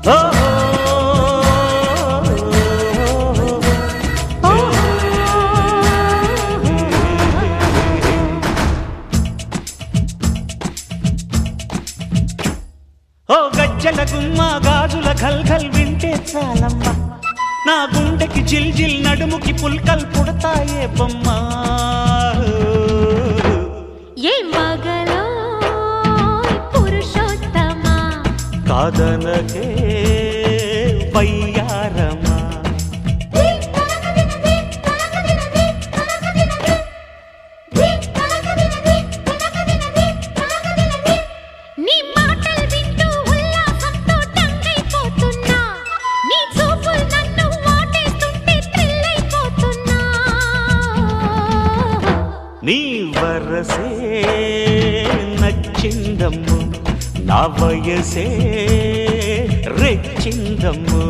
ఓ గజ్జల గుమ్మ గాజుల ఘల్ ఘల్ వింటే చాలమ్మా నా గుండెకి జిల్ జిల్ నడుముకి పుల్కల్ పుడతాయే బొమ్మ ఏ మగలో పురుషోత్తమా కాదనకే వయ్యారమా నీ వరసే నచ్చిందమ్ము నా వయసే రెచ్చిందమ్ము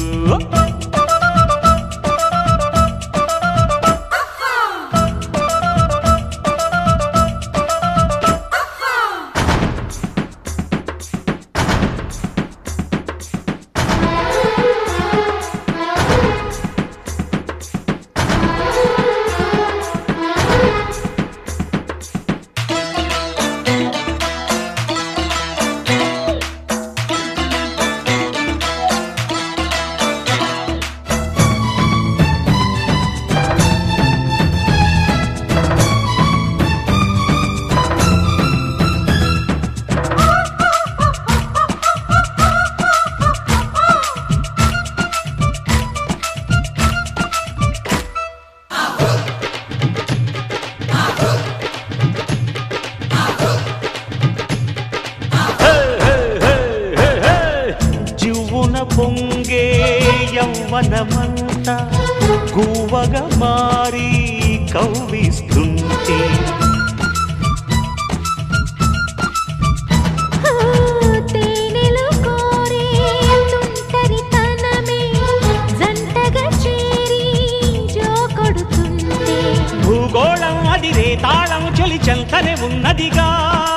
పొంగే యవ్వనమంతా గువ్వగా మారి కవ్విస్తుంటే తేనెలు కోరే తుంటరితనమే జంటగా చేరి జోకొడుతుంటే భూగోళం అదిరే తాళం చలి చెంతనే ఉన్నదిగా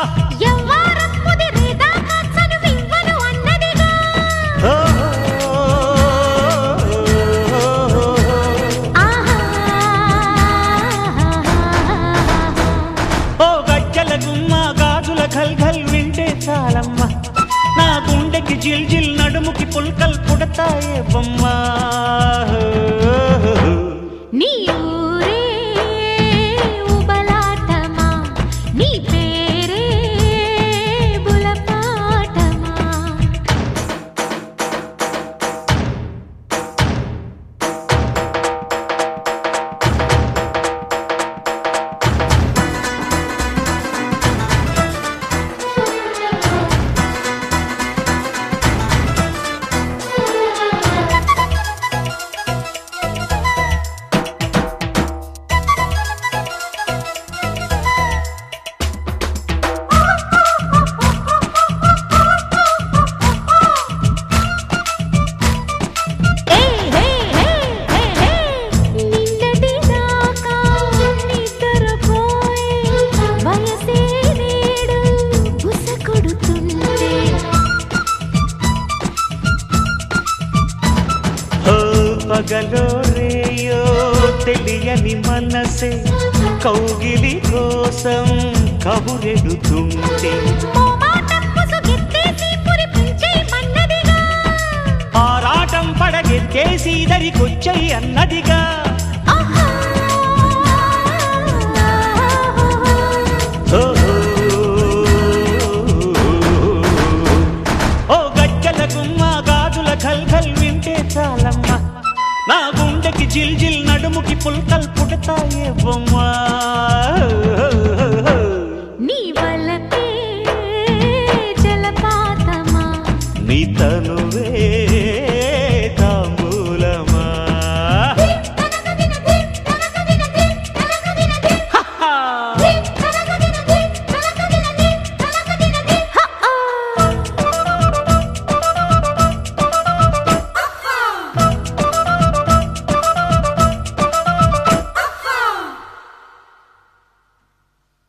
ఘల్ ఘల్ వింటే చాలమ్మ నా గుండెకి జిల్ జిల్ నడుముకి పుల్కల్ పుడతాయే బొమ్మ నీ ఊరే ఉబలాటమా నీ పేరే బులపాటమా పగలో రేయో తెలియని మనసే కౌగిలి కోసం కబురెడుతుంటే ఆరాటం పడగెత్తేసి దరికొచ్చయి అన్నదిగా ఓ గజ్జల గుమ్మ గాజుల ఘల్ ఘల్ వింటే చాలమ్మ నా గుండెకి జిల్ జిల్ నడుముకి పుల్కల్ పుడతాయే బొమ్మ